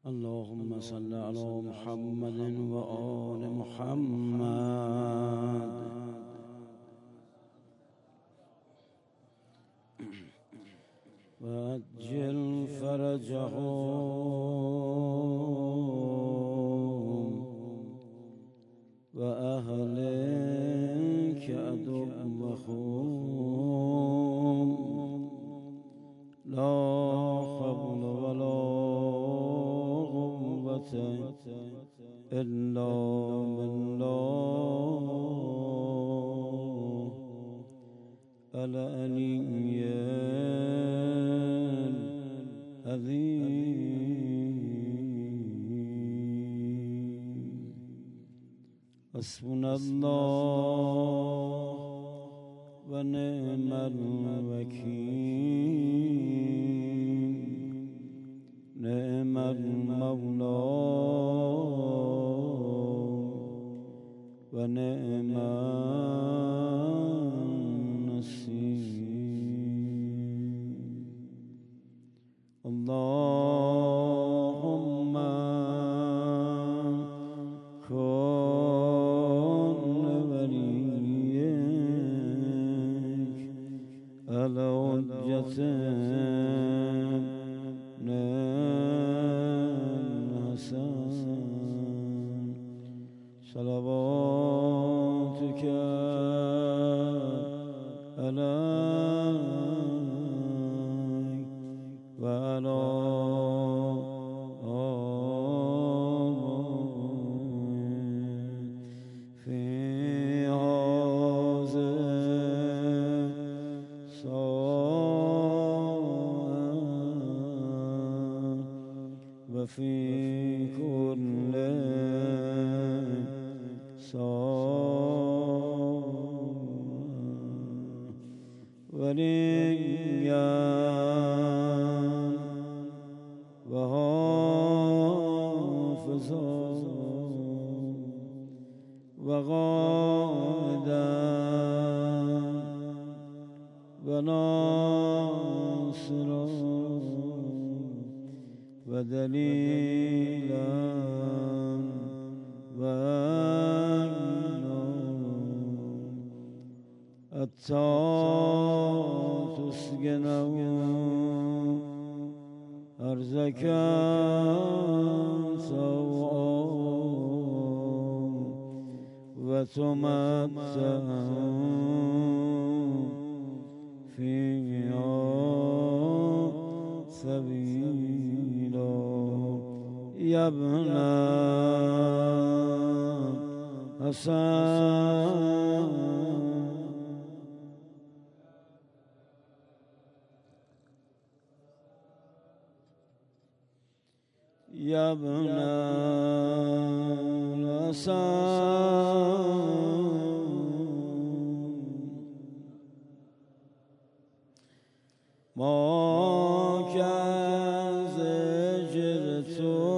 اللهم صل على محمد وآل محمد وعجل فرجهم وأهلك عدوهم لا حول ولا قوة إلا بالله العلي العظيم. حسبنا الله ونعم الوكيل، نعم المولى ونعم النصير. اللهم كن وليك على حجة الحسن صلواتك عليك وعلى آلك في هذه الساعة وفي كل ساعة وليا وحافظا وغائدا وناصرا ودليلا وعينا حتى تسكنه أرزك سوءا وتمتع فيها سبيلا يا ابن حسن يا ابن الحسن ما كان زجرت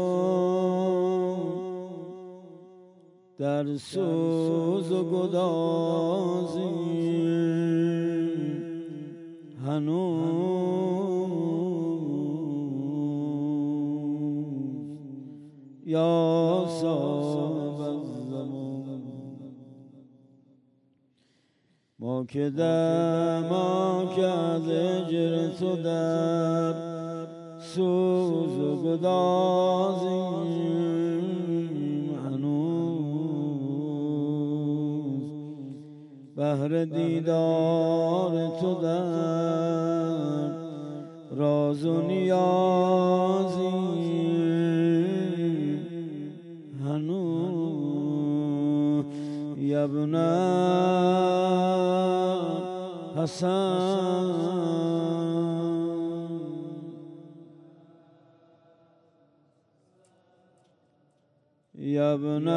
در سوز و گدازی هنوز یا صاحب الزمان ما که از هجر تو در سوز و گدازیم هنوز بهر دیدار تو در راز و نیازیم هنوز یا ابن حسن یا ابن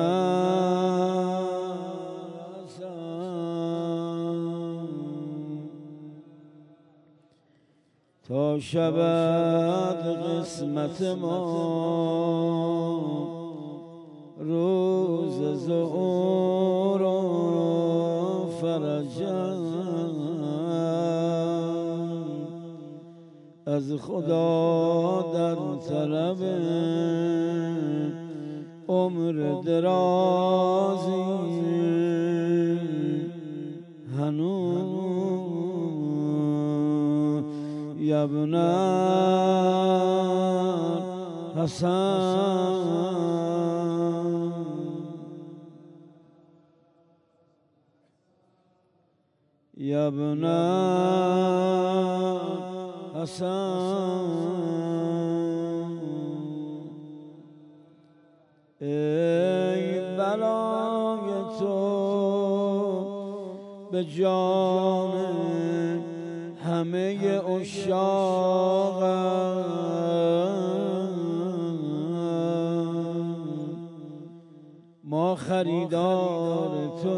حسن تا شود قسمت ما روز ظهور و فرجا از خدا در طلب عمر درازی هنوز ابن حسن ابن حسن ای بلای تو به جان همه عشاق ما خریدار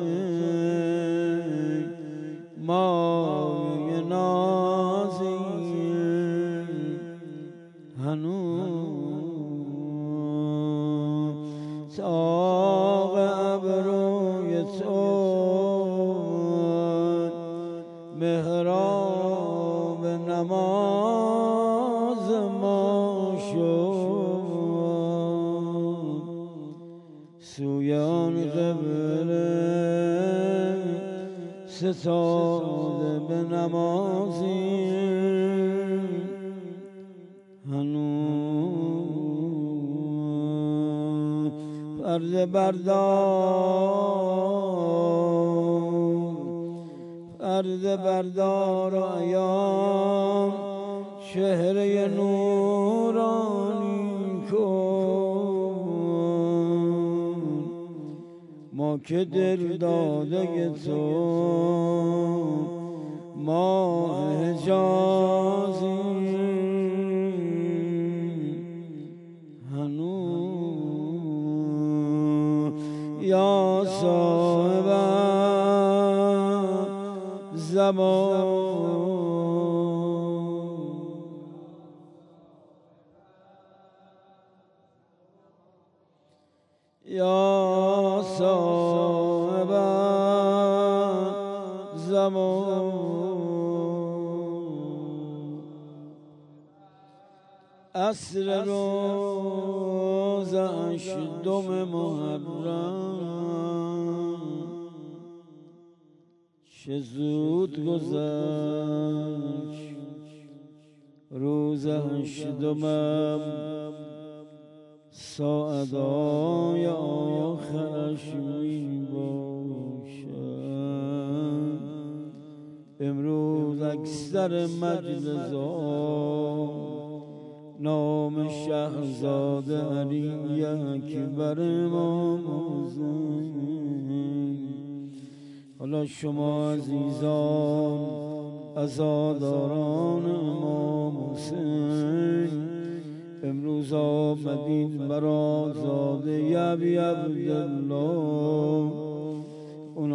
توییم مایه نازی هنوز طاق ابروی تو محراب نماز ما شد سوی آن قبله ستاده به نمازی هنوز پرده بردار و ایام چهره نورانی کن ما که دل داده تو ما حجازی هنوز یا صاحب زمان یا صاحب زمان عصر روز هشتم محرم چه زود گذشت روز هشتمم ساعتهای آخرش می باشد امروز اکثر مجلس‌ها نام شهزاده علی اکبر ما حالا شما عزیزان عزاداران امام حسین امروز آمدین برا زاده ابی عبدالله اون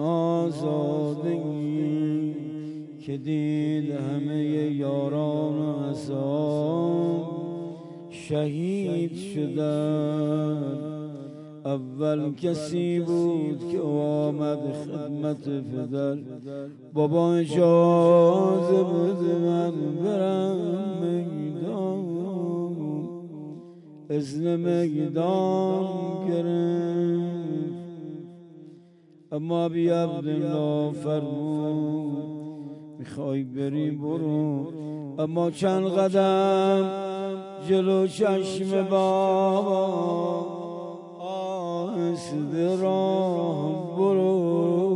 آزادگی که دید همه یاران و اصحاب شهید شدن اول کسی بود که آمد خدمت پدر بابا اجازه بده من برم میدان اذن میدان گرفت اما بی عبدالله فرمود میخوای بری برو اما چند قدم جلو چشم بابا آهسته راه برو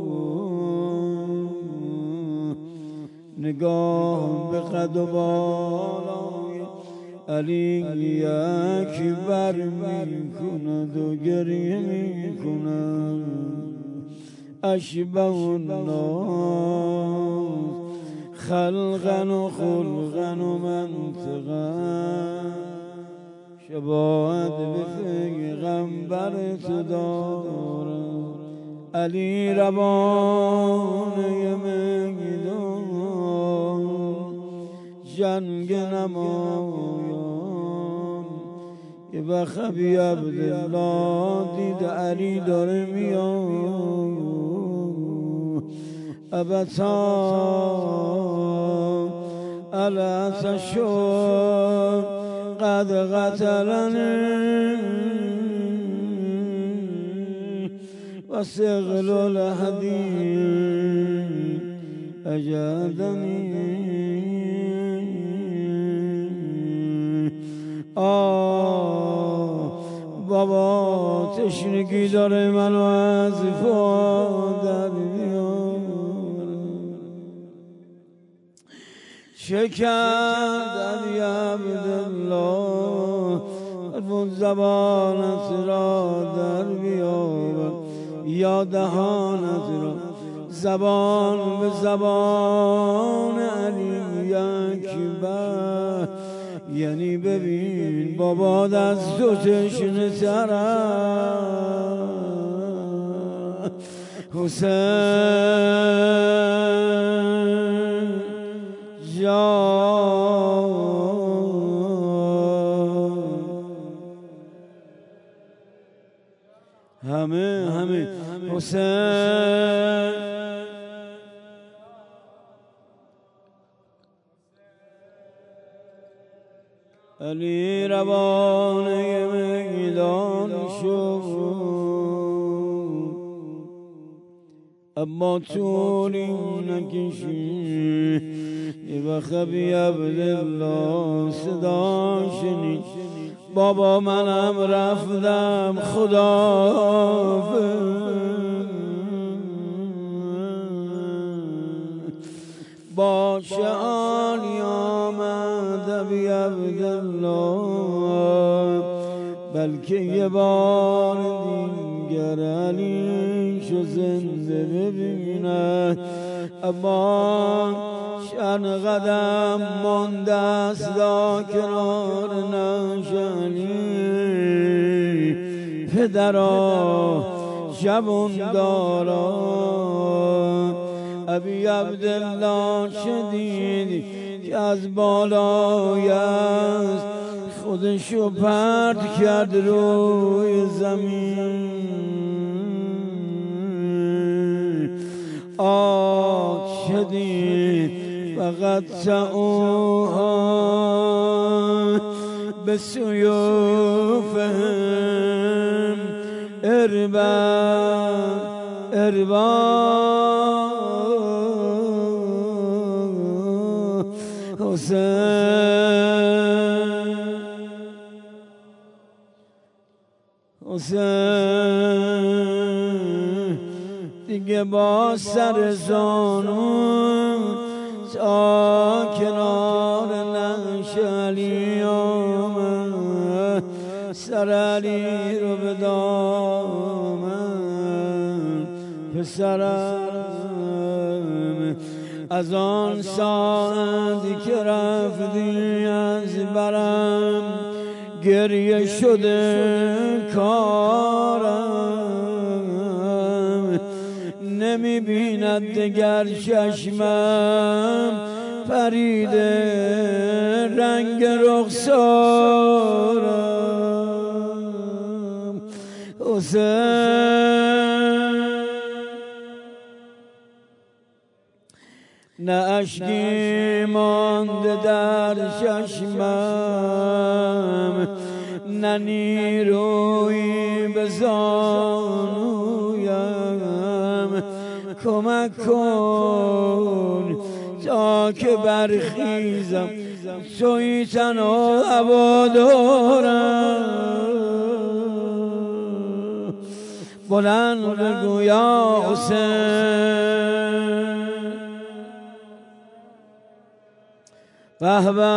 نگاه به قد و بالای علی اکبر میکند و گریه میکند اشبه الناس خلقا و خلقا و منطقا شباهت به پیغمبر تو دارم علی روانه میدان جنگ نمایان یه بخبی عبدالله دید علی داره میاد ابتا العطش قد قتلني وسغل الحديد أجادني بابا تشنگی داره منو از فادر بیار شکر در عبدالله الفون زبانت را در بیار یا دهانت را زبان به زبان علی اکبر یعنی ببین باباد از تو تشنه ترم حسین جان همه حسین علی روانه میدان شد اما طولی نکشید یه وقت بی عبدالله صدا شنید بابا منم رفتم خداحافظ با شعالی آمد بی عبدالله بلکه یه بار دیگر علیشو زنده ببیند اما چند قدم مانده است دا کنار نشانی پدرا جوان دارا ابی عبدالله شدید که از بالای است خودشو پرت کرد روی زمین شدید فقط تعوها به سیوفهم اربا حسین دیگه با سر زانو تا کنار نشالی آمد سر علی رو به دامن پسرم از آن ساعتی که رفتی از برم گریه شده کارم نمی بیند دگر چشمم پریده رنگ رخسارم حسین نه اشکی مانده در چشمم نه نیروی به زانویم کمک کن تا که برخیزم توی تنها هوا دارم بلند بگو یا حسین به به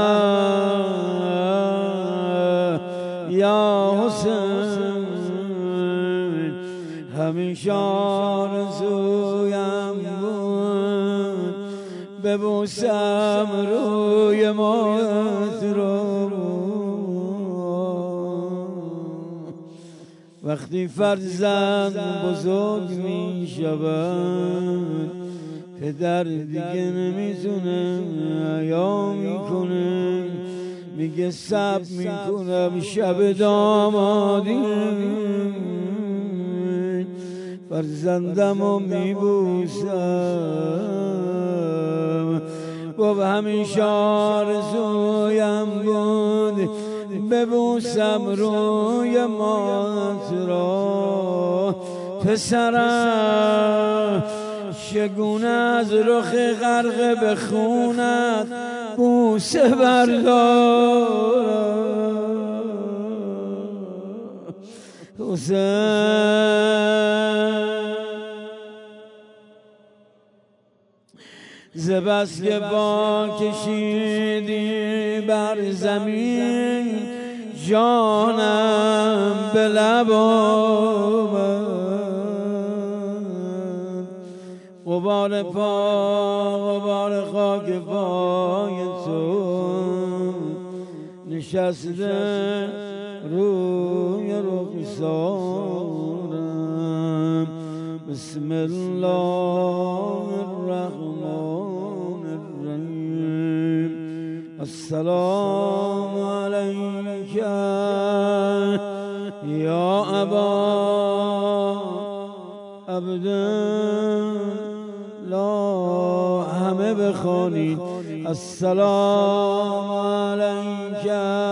یا حسین همیشه آرزویم بود ببوسم روی مات رو وقتی فرزند بزرگ می شود پدر دیگه نمیتونه حیا میکنه میگه صبر میکنم شب دامادی فرزندمو میبوسم گفت همیشه آرزویم بود ببوسم روی مات را. پسرم چگونه از رخ غرق به خونت بوسه بردارم. ز بس که با کشیدی بر زمین جانم به لب آمد. غبار پا غبار خاک پای تو نشسته روی رخسارم. بسم الله الرحمن الرحیم. السلام علیک یا ابا عبدالله. همه بخوانید السلام علیک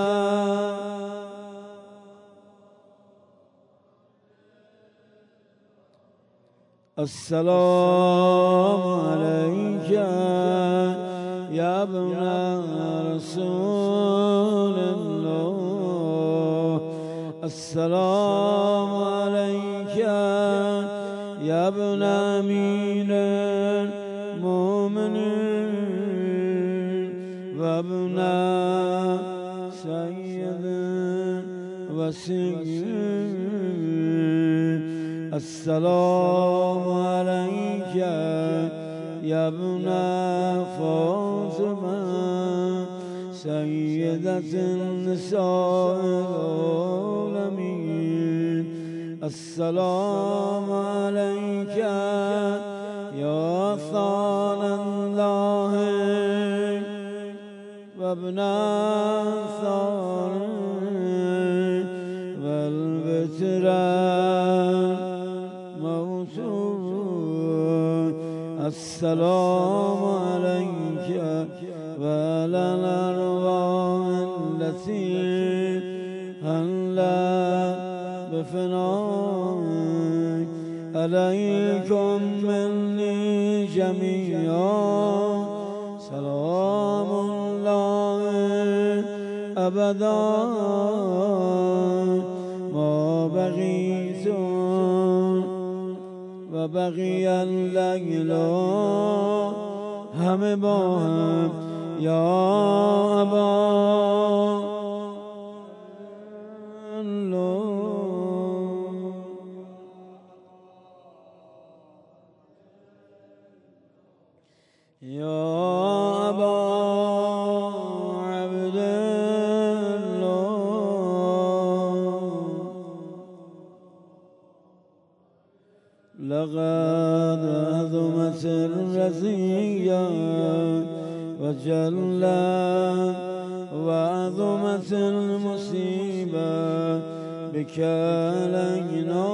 السلام علیک یا ابن رسول الله. السلام علیک یا ابن امیر المؤمنین و ابن سید وسیع. السلام علیک یا ابن فاطمه سیدة النساء العالمین. السلام علیک یا ثان الله و ابن ثان و البتر موسوم. السلام علیک و علی الارواح التي هلت بفنائك. علیکم منی جمیعا سلام الله ابدا ما بقیتم و بقی اللیل. همه با هم یا ابا یا ابا عبدالله. لقد عظمت الرزية وجلت وعظمت المصيبة بك علينا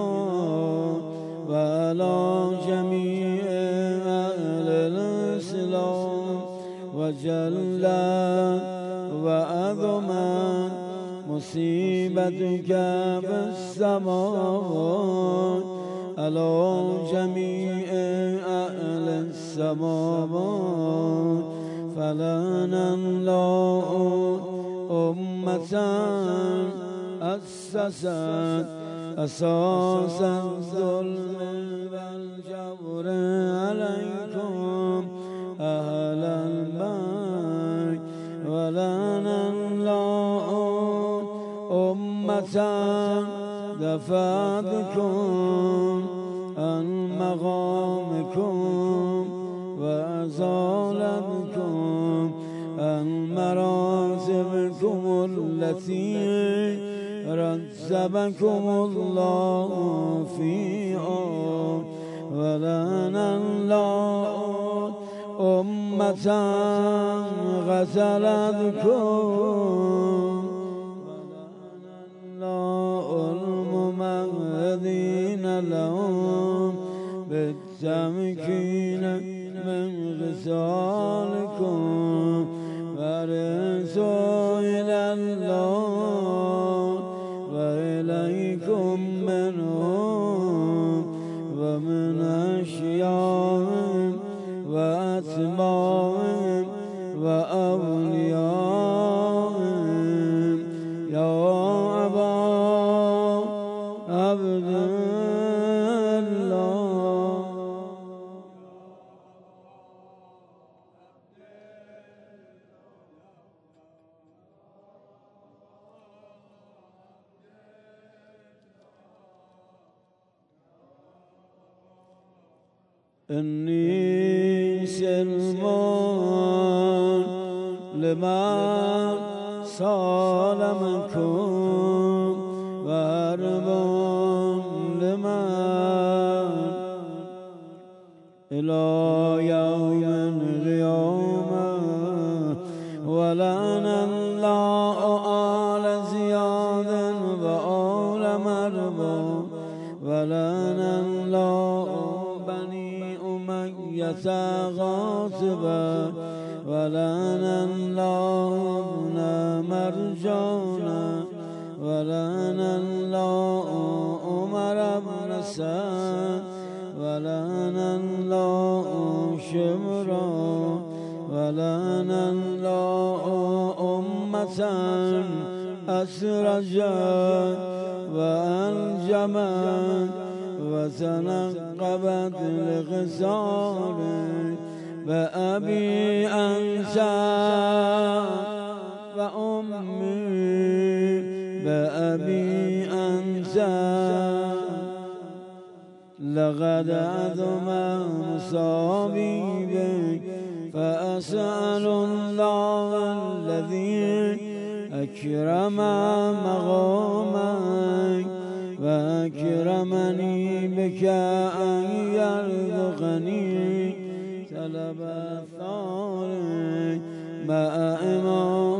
وعلى جميع أهل الإسلام. وجلت وعظمت مصيبتك في السماوات على جميع أهل السماوات. فلعن الله أمة أسست أساس الظلم والجور عليكم أهل البيت. ولعن الله أمة دفعتكم عن مقامكم وأزالتكم عن مراتبكم التي رتبكم الله فيها. ولعن الله أمة غسلتكم. الممهدين لهم بالتمكين من غسالكم وإليكم منهم ومن أشياعهم وأتباعهم وأوليائهم يا أبا عبد الله. إني سلمان لمن سالمكم وهرب لمن إلى يوم القيامة ولعن الله آل زياد وآل مربوط ولعن الله بني أمية غاصبا ولعن الله ابن مرجانا ولعن الله عمر بن سعد ولعن الله شمرا ولعن الله أمة أسرجت وأنجمت وتنقبت لغسال بأبي أنت وأمي بأبي أنت لقد عظم مصابي بك فأسأل الله الذي أكرم مقامك وأكرمني بك أن يرزقني طلب الثار مع إمام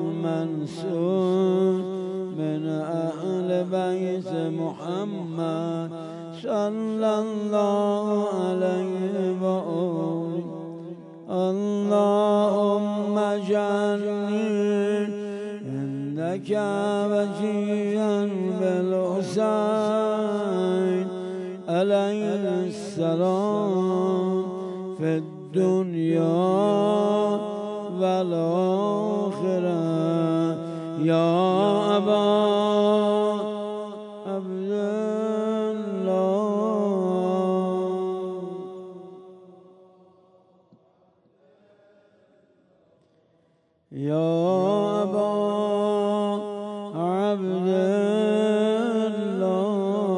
منصور من أهل بيت محمد صلى الله عليه وآله. اللهم اجعلني عندك وجيها بالحسين عليه السلام في الدنيا والآخرة يا أبا عبد الله. يا أبا عبد الله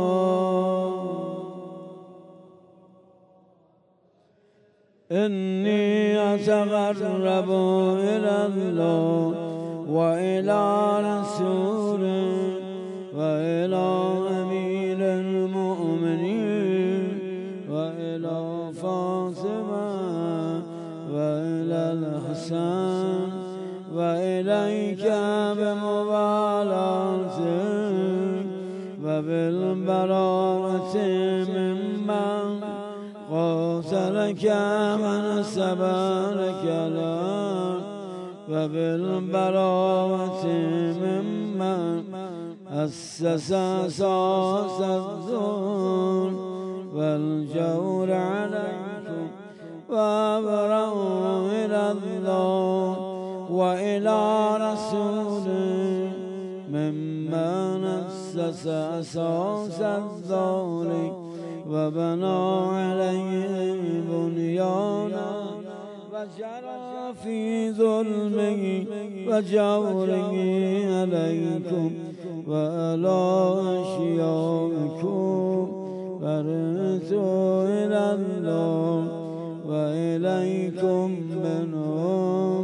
إني أتقرب إلى الله وإلى رسوله وإلى أمير المؤمنين وإلى فاطمة وإلى الحسن وإليك بمبالاتك وبالبراءة ممن قاتلك ونسب لك لك وبالبراءة ممن أسس أساس الظلم والجور عليكم وأبرأ إلى الله وإلى رسوله ممن أسس أساس الظلم وبنى عليه بنيانا وجرى في ظلمه وجوره عليكم وعلى أشيائكم فرجوا إلى الله وإليكم منهم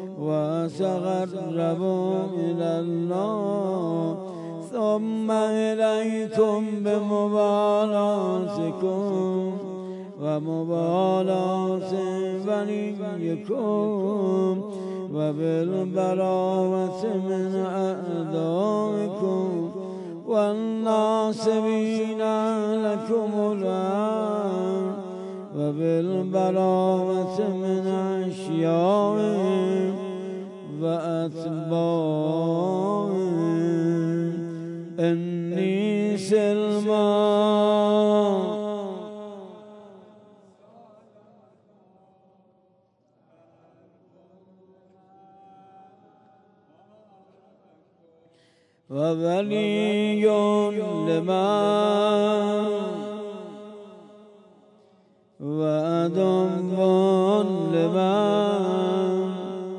وتقربوا إلى الله ثم إليكم بمبالاتكم ومبالاة وليكم وبالبراءة من أعدائكم والناصبين لكم الآن وبالبراءة من أشيائهم وأتباعهم إني سلمان وولي لمن وعدو لمن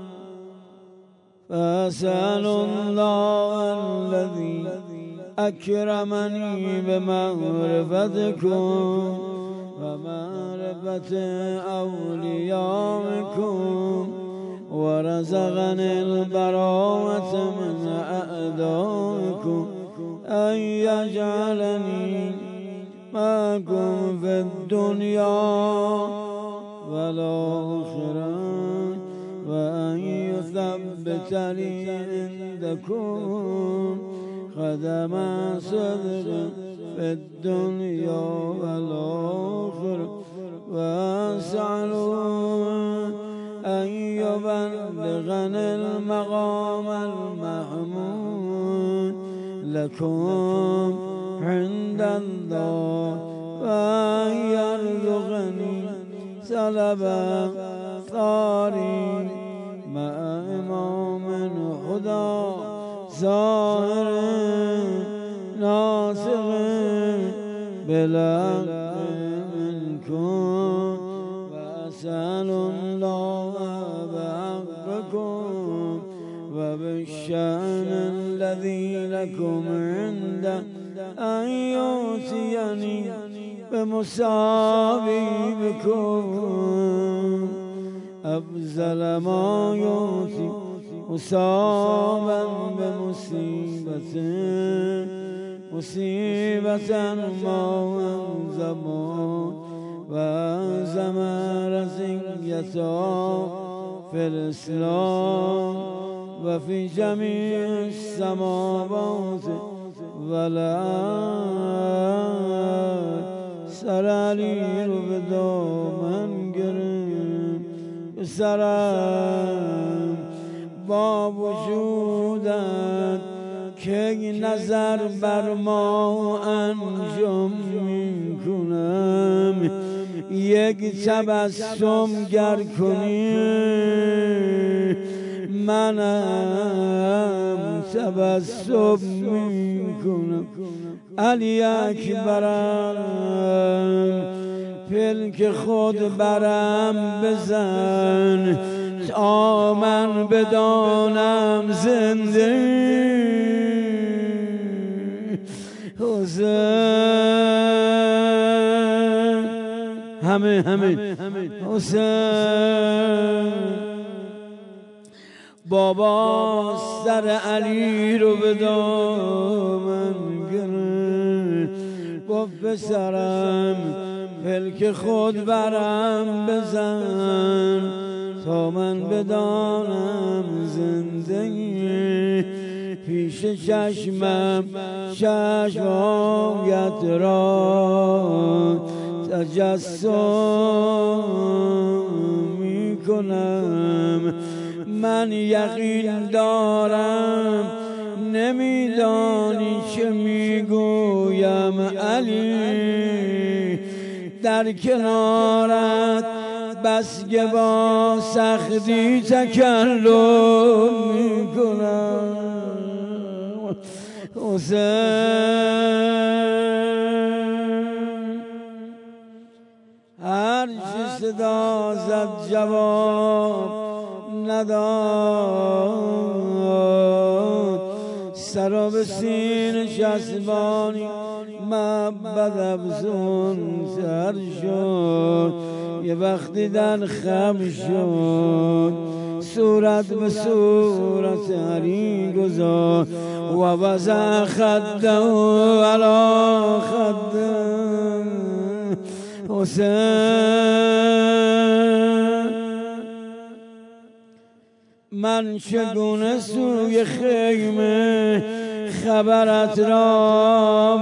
فأسأل الله الذي أكرمني بمعرفتكم ومعرفة أوليائكم ورزقني البراءة من أعدائكم أن يجعلني معكم في الدنيا والآخرة وأن يثبتني عندكم قدم صدق في الدنيا والآخرة وأسأله أن يبلغني المقام المحمود لكم عند الله وأن يرزقني سلبا ثاري مع إمام هدى ظاهر ناصر بالحق منكم وأسأل الله بحقكم وبالشأن الذي لكم عنده أن يؤتيني بمصابيبكم أفضل ما يؤتي مصابا مصيبة ما أنزمون وأنزم رزيته في الإسلام وفي جميع السماوات والأرض سرالي بدومن گرم سرم با وجودت که نظر بر ما انجام میکنم یک تبسم گر کنی منم تبسم میکنم علی اکبرم پلک خود برم بزن تا من بدانم زنده حسین همه حسین بابا سر علی رو به دامن گرفت گفت پسرم پلک خود برم بزن تا من بدانم زندگی پیش چشمم چشمایت را تجسم می کنم من یقین دارم نمیدانی چه میگویم علی در کنارت بس که با سختی تکلم میکنم حسین هر چی صدا زد جواب نداد سر به سینه چسبانی مبد افزون سر شد یه وقتی در خم شد صورت به صورت علی گذار و وضع خده علی خده حسین من چگونه سوی خیمه خبرت را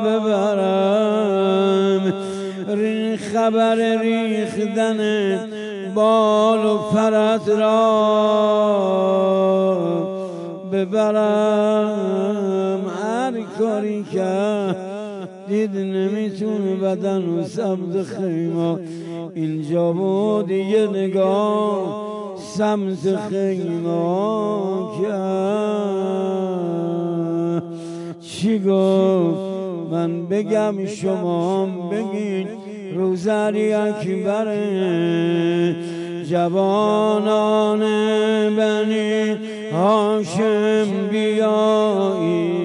ببرم خبر ریختن بال و پرت را ببرم هر کاری کرد دید نمیتونه بدن و سمت خیمه اینجا بود یه نگاه سمت خیمه کرد چی گفت من بگم شما بگین روزری اکبره جوانان بنی هاشم بیایی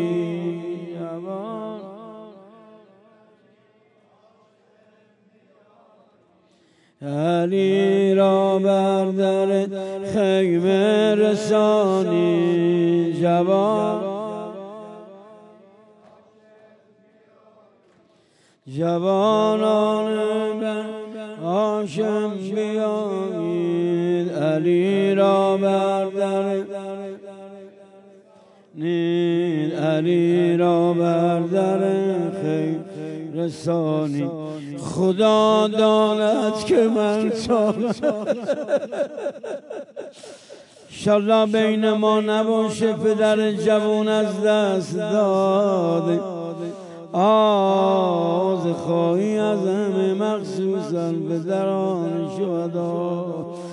علی را بر در خیمه رسانی جوانان بن هاشم بیایید علی را بر در علی را بر در خیمه رسانی خدا داند که من انشالله بین ما نباشه پدر جوان از دست داده آز خواهی از همه مخصوصا پدران شهدا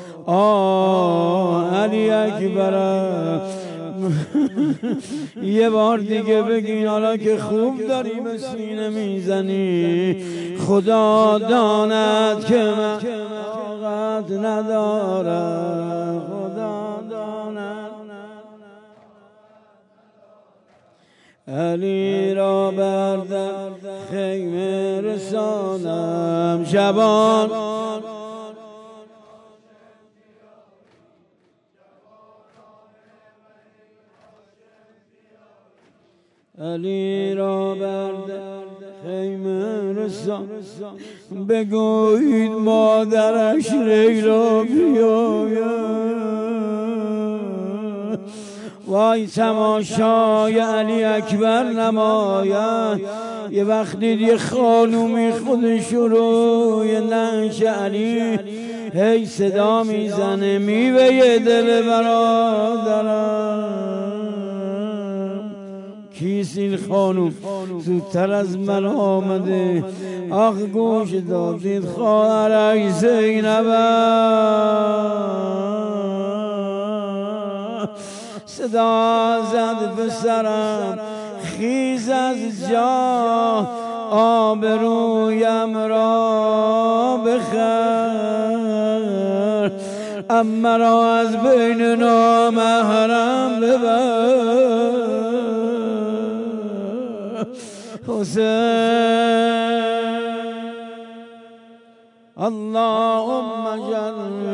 علی اکبر یه بار دیگه بگین حالا که خوب داری به سینه میزنی خدا داند که من طاقت ندارم خدا داند علی را بر در خیمه رسانم شبان علی را بر در خیمه رسان بگویید مادرش لیلا بیاید وای تماشای علی اکبر نماید یه وقت دید یه خانومی خودش روی نعش علی هی صدا میزنه میوه دل برادرم کیست این خانوم زودتر از من آمده آخ گوش دادید خواهرش زینب صدا زد پسرم خیز از جا آبرویم را بخر اما را از بین نامحرم ببر حسین اللهم اجعل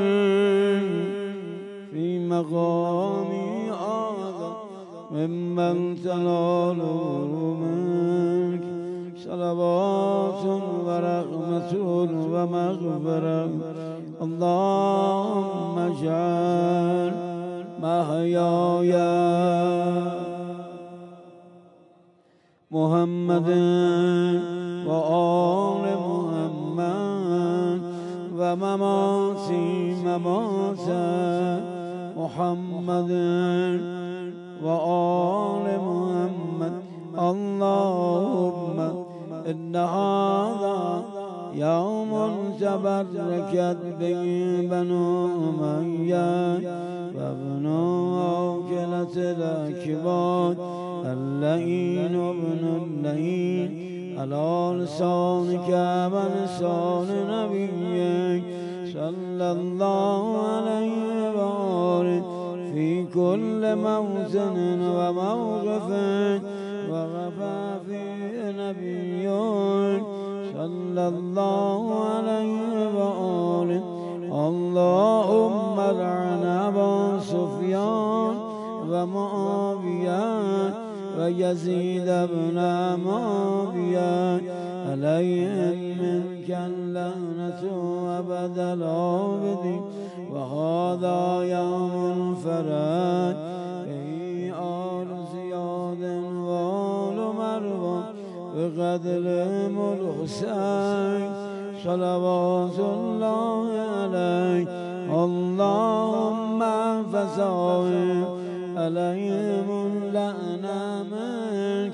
في مقامی آذا ممن تنال منك صلوات و رحمت و مغفرة اللهم اجعل محیای محمد و آل محمد و مماتی ممات محمد و آل محمد اللهم ان هذا يوم تبركت به بنو أمية وابن عاقلة الأكباد اللئين ابن اللئين على لسانك ولسان نبيك صلى الله عليه وآله في كل موطن وموقف وقف فيه نبيك صلى الله عليه وآله اللهم لعن أبا سفيان ومعاوية ويزيد بن معاوية عليهم منك اللعنة أبد الآبدين وهذا يوم الفرج به آل زياد وآل مروان بقدر الحسين صلوات الله عليه اللهم فزاهم عليهم اللعنة منك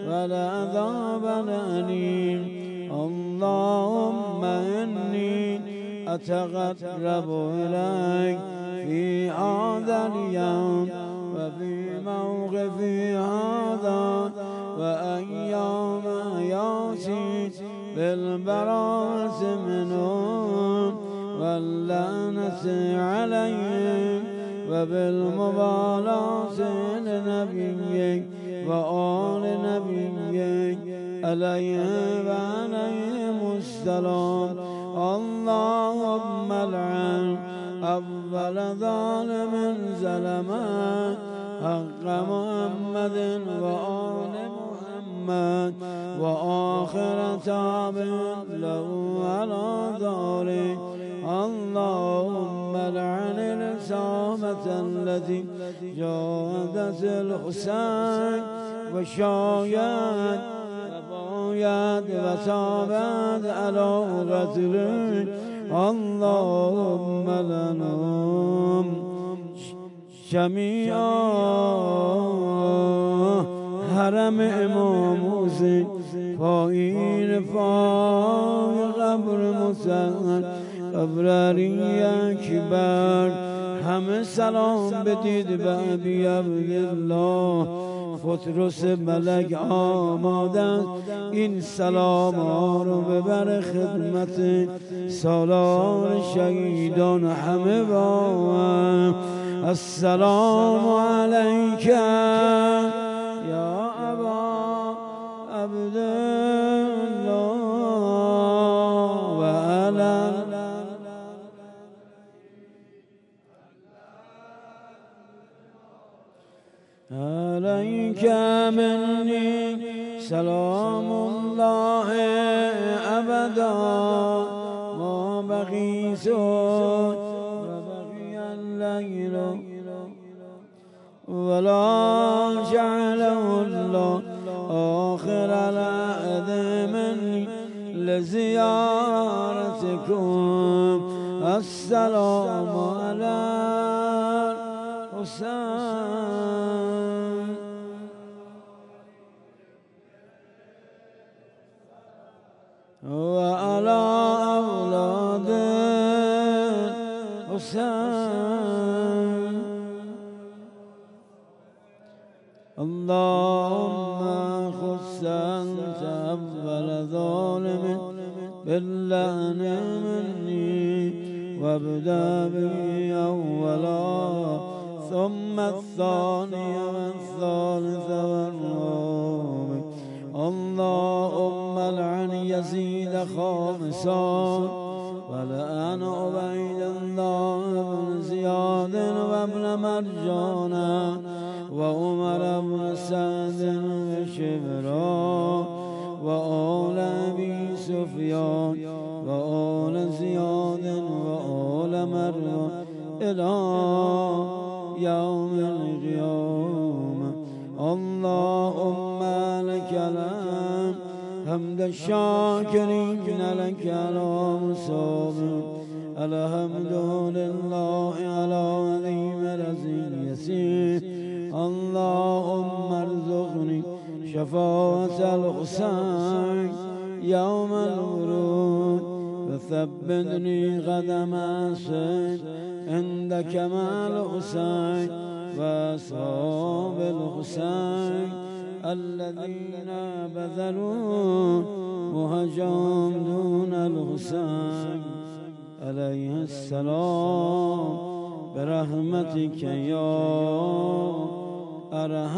والعذاب الأليم. اللهم إني أتقرب إليك في هذا اليوم وفي موقفي هذا وأيام ياتي بالبراءة منهم واللعنة عليهم وبالمبالاة لنبيك وآل نبيك عليه وعليهم السلام. اللهم العن أول ظالم ظلم حق محمد وآل محمد وآخر تاب له على ذلك. اللهم لعن الإسامة التي جاهدت الحسين وشايت وبايت وتابت على قتله. اللهم لنم جميعا حرم امام حسین پایین فای قبر مسلم قبر علی اکبر. همه سلام بدید به ابی عبدالله. فطرس ملک آماده این سلام ها رو ببر خدمت سالار شهیدان همه با هم. السلام علیک یا ابا عبدالله و علی عليك مني سلام الله أبدا ما بقيت وبقي الليل ولا جعله الله آخر العهد مني لزيارتكم. السلام على حسين وعلى أولاد حسين. اللهم خص أنت أول ظالم باللعن مني وابدأ بي أولا ثم الثاني والثالث والرابع. اللهم لعن يزيد خامسا ولعن عبيد الله بن زياد وابن مرجانا وعمر بن سعد وشبرا وآل أبي سفيان وآل زياد وآل مروان إلى يوم القيامة. اللهم لك الحمد حمد الشاكرين لك على مصابر. الحمد لله على عظيم رزقه. اللهم ارزقني شفاعة الحسين يوم الورود وثبتني قدم الصدق عند كمال الحسين وأصحاب الحسين الذين بذلوا مهجهم دون الحسين عليه السلام برحمتك يا أرحم